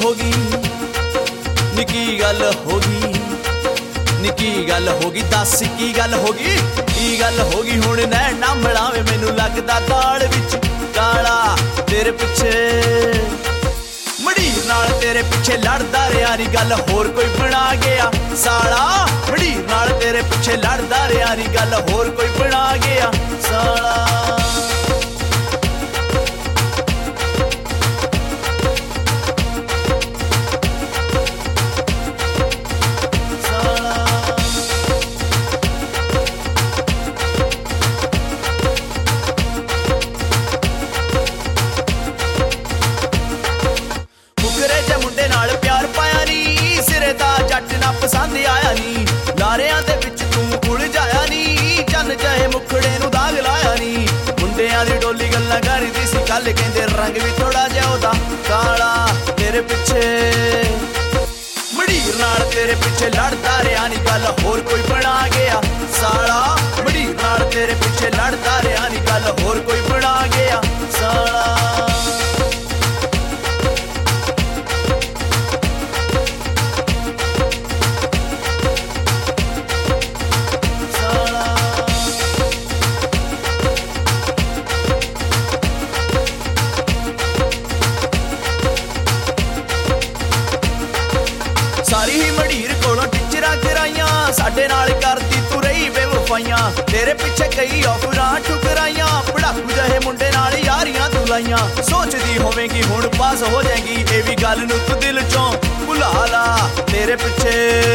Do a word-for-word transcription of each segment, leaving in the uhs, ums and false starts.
होगी निकी गल होगी निकी गल होगी दस की गल होगी की गल होगी हुण नैन ना मिलावे मैनू लगदा दाल विच काला तेरे पिछे मड़ीर नाल तेरे पिछे लड़दा रिहा नी गल होर कोई बना गया साला मड़ीर नाल तेरे पिछे लड़दा रिहा नी गल होर कोई बना गया साला पसंद आया नी लारियां दे विच तू उलझाया नी चन चाहे मुखड़े नू दाग लाया नी मुंडियां दी डोली गल्लां करदी सी कल कहंदे रंग भी थोड़ा जिहा ओहदा काला तेरे पिछे मड़ीर नाल तेरे पिछे लड़दा रिहा नी गल होर कोई बना गया साला मड़ीर नाल तेरे पिछे लड़दा रिहा नी गल होर कोई बना गया साला सारी ही मड़ीर कोलों टिचरा कराइयां साडे नाल करदी तू रही बेवफाइयां तेरे पिछे कई ऑफरां ठुकराइयां पढ़ाकू जहे मुंडे नाल यारियां तू लाइयां सोचदी होवेंगी हुण पास हो जाएगी ए भी गल नू तू दिल चों भुला ला तेरे पिछे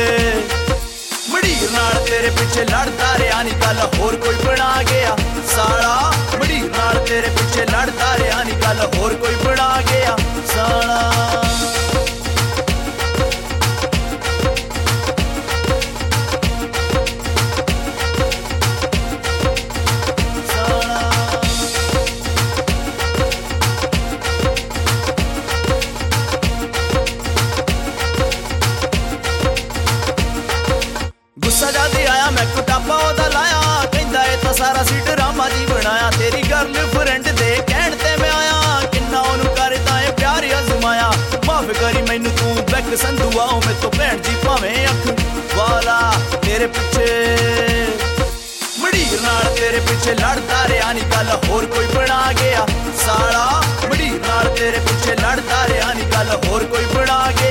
मड़ीर नाल तेरे पिछे लड़दा रिहा नी गल होर कोई बना गया साला मड़ीर नाल तेरे पिछे लड़दा रिहा नी गल होर कोई बना गया साला सजादी आया मैं कुटापा ओदा लाया कहंदा ए तां सारा सी ड्रामा जी बनाया तेरी गर्लफ्रेंड दे कहण ते मैं आया किन्ना ओनू करदा ए प्यार अजमाया माफ करी मैनू तू बैक संधुआ मैं तो भैन जी भावें अख वाला तेरे पिछे मड़ीर नाल तेरे पिछे लड़दा रिहा नी गल होर कोई बना गया साला मड़ीर नाल तेरे पिछे लड़दा रिहा नी गल होर कोई बना गया